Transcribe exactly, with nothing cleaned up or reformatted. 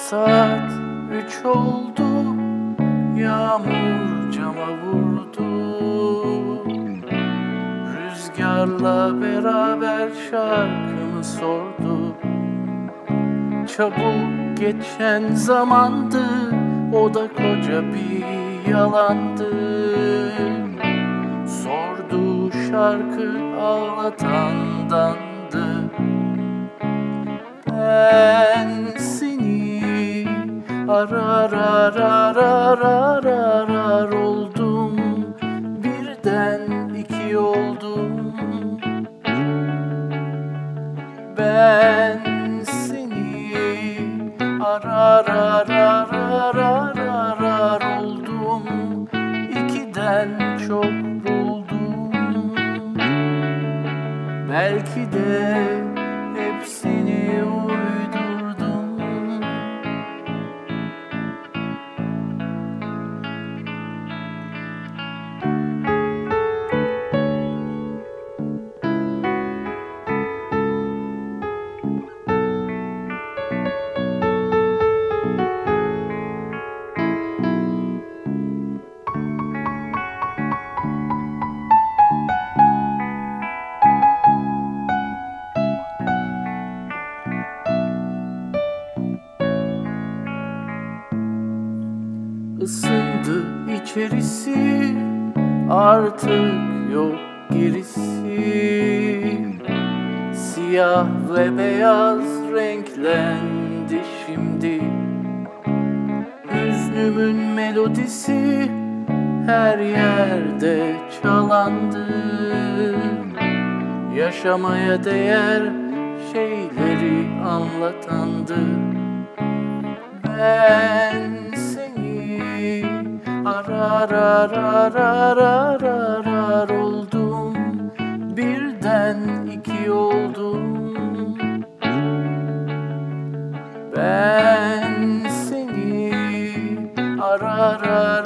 Saat üç oldu, yağmur cama vurdu. Rüzgarla beraber şarkımı sordu. Çabuk geçen zamandı, o da koca bir yalandı. Sordu şarkı ağlatandandı. Ben seni arar arar arar arar oldum. Birden iki oldum. Ben seni arar arar arar arar oldum. İkiden çok buldum. Belki de hepsini uydurdum. Isındı içerisi, artık yok gerisi. Siyah ve beyaz renklendi şimdi. Hüznümün melodisi her yerde çalandı. Yaşamaya değer şeyleri anlatandı. Ben arar arar arar arar oldum. Birden iki oldum. Ben seni arar arar